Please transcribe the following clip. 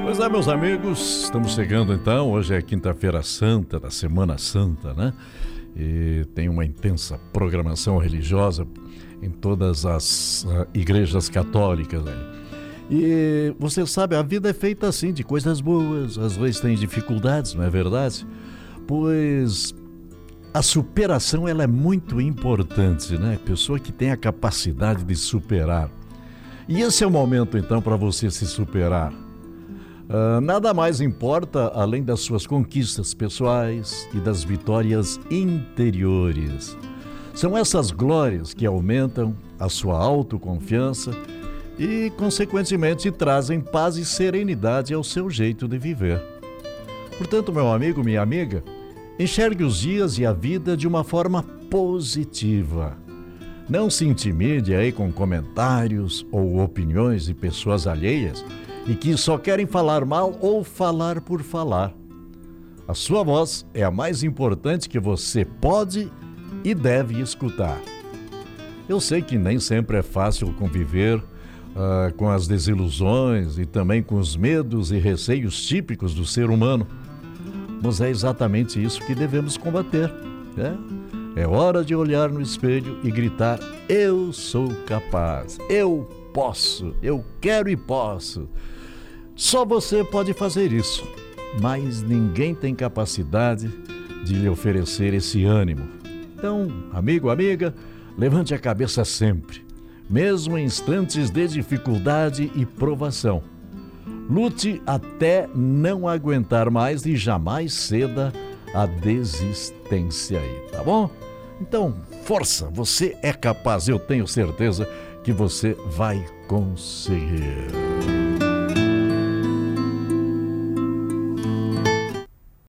Pois é, meus amigos, estamos chegando então, hoje é quinta-feira santa, da Semana Santa, né? E tem uma intensa programação religiosa em todas as igrejas católicas, né? E você sabe, a vida é feita assim, de coisas boas, às vezes tem dificuldades, não é verdade? Pois a superação, ela é muito importante, né? Pessoa que tem a capacidade de superar. E esse é o momento então para você se superar. Nada mais importa além das suas conquistas pessoais e das vitórias interiores. São essas glórias que aumentam a sua autoconfiança e, consequentemente, trazem paz e serenidade ao seu jeito de viver. Portanto, meu amigo, minha amiga, enxergue os dias e a vida de uma forma positiva. Não se intimide aí com comentários ou opiniões de pessoas alheias e que só querem falar mal ou falar por falar. A sua voz é a mais importante que você pode e deve escutar. Eu sei que nem sempre é fácil conviver com as desilusões e também com os medos e receios típicos do ser humano, mas é exatamente isso que devemos combater, né? É hora de olhar no espelho e gritar: eu sou capaz, eu posso, eu quero e posso. Só você pode fazer isso, mas ninguém tem capacidade de lhe oferecer esse ânimo. Então, amigo, amiga, levante a cabeça sempre, mesmo em instantes de dificuldade e provação. Lute até não aguentar mais e jamais ceda à desistência aí, tá bom? Então, força, você é capaz, eu tenho certeza que você vai conseguir.